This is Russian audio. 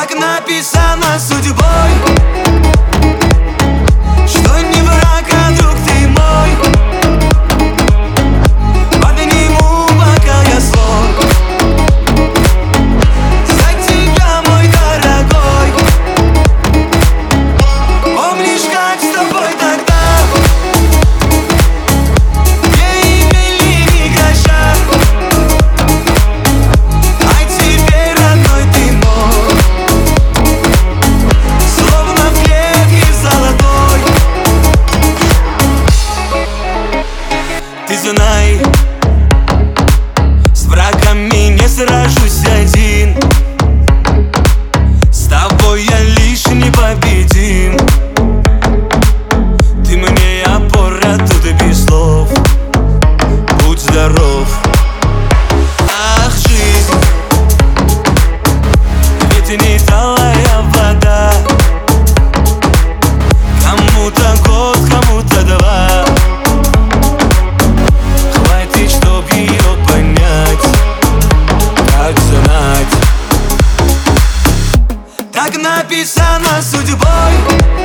Так написано судьбой, что не враг, а друг ты мой. Подниму бокал я свой за тебя, мой дорогой. Помнишь, как с тобой тогда не имели ни гроша, а теперь, родной, ты мой, словно в клетке золотой. Ты знай, с врагами не сражусь один, с тобой я лишь непобедим. Ты мне опора, тут и без слов. Будь здоров. Ах, жизнь, ведь не талая вода. Кому-то год, кому-то два. Хватит, чтоб ее понять, как знать. Так написано судьбой,